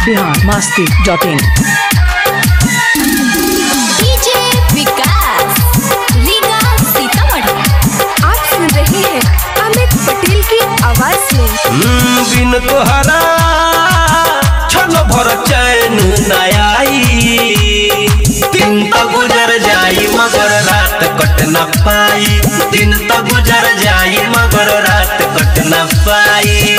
biharmasti.in। DJ विकास लीगा सीतामढ़ी। आप सुन रहे हैं अमित पटेल की आवाज में। बिन तोहरा क्षण भर चैन न आई, दिन तो गुजर जाई मगर रात कट न पाई, दिन तो गुजर जाई मगर रात कट न पाई।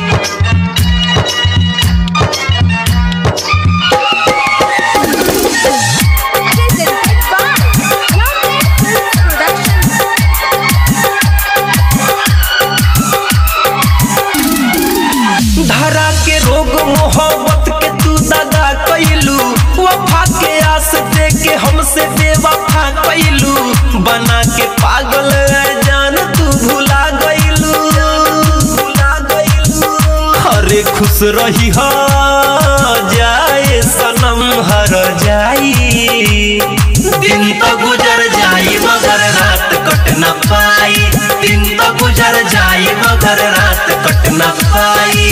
धरा के रोग मोहब्बत के तू दगा कैलू, वफा के आस दे के हमसे बेवफा कैलू, बना के पागल जान तू भुला गईलू। हरे खुश रही हो जाए सनम हर जाई, दिन तो गुजर जाई मगर रात कट न पाई, दिन तो गुजर जाई मगर रात कट न पाई।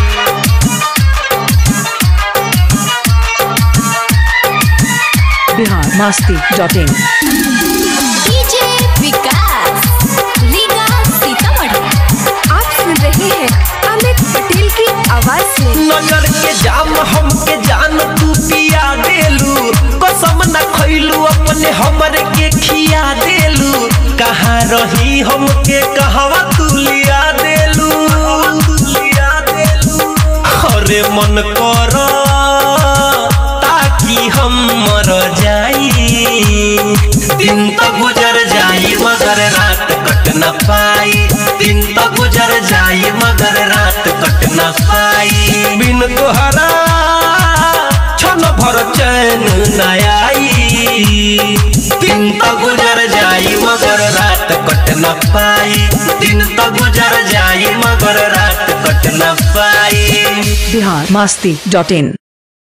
biharmasti.in। डीजे विकास लीगा सीतामढ़ी। आप सुन रहे हैं अमित पटेल की आवाज में। नजर के जाम हमके जान तू पिया देलू, कसम न खैलू अपने हमरे के खिया देलू, कहाँ रही हमके कहवा तू लिया देलू। हरे मन कर ताकि हम मर जाई, दिन तो गुजर जाई मगर रात कट न पाई, दिन तो गुजर जाई मगर रात कट न पाई। बिन तोहरा क्षण भर चैन न आई, दिन तो गुजर जाई मगर रात कट न पाई, दिन तो गुजर जाई मगर रात कट न पाई। biharmasti.in।